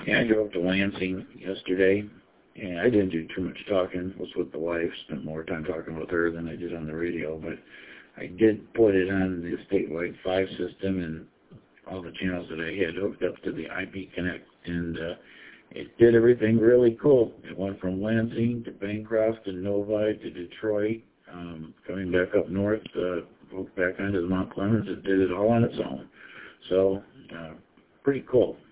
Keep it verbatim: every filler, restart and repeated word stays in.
Yeah, I drove to Lansing yesterday, and I didn't do too much talking. I was with the wife, spent more time talking with her than I did on the radio, but I did put it on the statewide five system and all the channels that I had hooked up to the I P Connect, and uh, it did everything really cool. It went from Lansing to Bancroft to Novi to Detroit, um, coming back up north, uh, back onto the Mount Clemens. It did it all on its own. So, uh, pretty cool.